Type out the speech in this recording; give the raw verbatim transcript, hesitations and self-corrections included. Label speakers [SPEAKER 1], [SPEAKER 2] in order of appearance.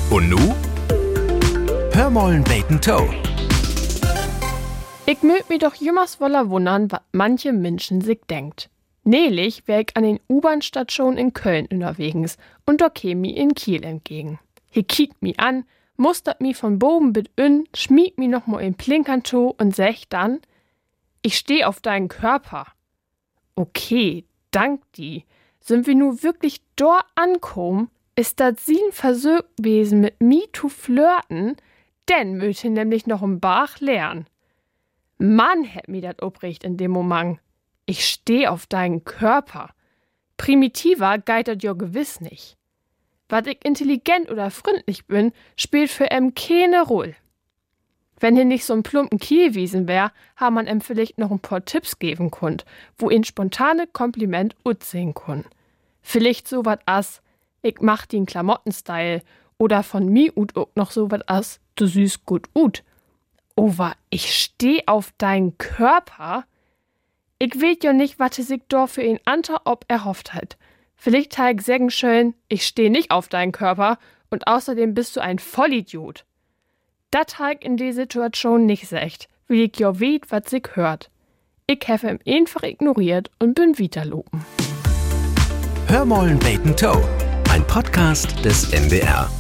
[SPEAKER 1] Und nu? Hör mollen beten Toe.
[SPEAKER 2] Ich mögt mi doch jümmers woller wundern, wat manche Menschen sich denkt. Neulich wär ich an den U-Bahn-Stationen in Köln unterwegs und da käm mi in Kiel entgegen. He kiekt mi an, mustert mi von boben bis ün, schmiegt mi noch mal in Plinkern to und sagt dann, ich steh auf deinen Körper. Okay, dank die. Sind wir nu wirklich dort ankommen, ist dat sie'n Versuch gewesen, mit mi zu flirten, denn möchte nämlich noch im Bach lernen. Mann, hätt mi dat obricht in dem Moment. Ich steh auf deinen Körper. Primitiver geit dat jo gewiss nicht. Wat ich intelligent oder freundlich bin, spielt für em keine Rolle. Wenn hier nicht so ein plumpen Kielwiesen wär, ha man em vielleicht noch ein paar Tipps geben konnt, wo ihn spontane Kompliment utsehen kun. Vielleicht so wat as, ich mach den Klamottenstyle, oder von mi ut ook noch so wat as, du süß gut ut. Over, ich steh auf deinen Körper? Ich weet jo nicht, wat sich do für ihn anta ob erhofft hat. Vielleicht ha ich sägen schön, ich steh nicht auf deinen Körper und außerdem bist du ein Vollidiot. Dat ha ich in die Situation nicht secht, wie ich jo weet, wat sich hört. Ich habe ihn einfach ignoriert und bin weiterlopen.
[SPEAKER 1] Hör mollen beten Toe. Ein Podcast des N D R.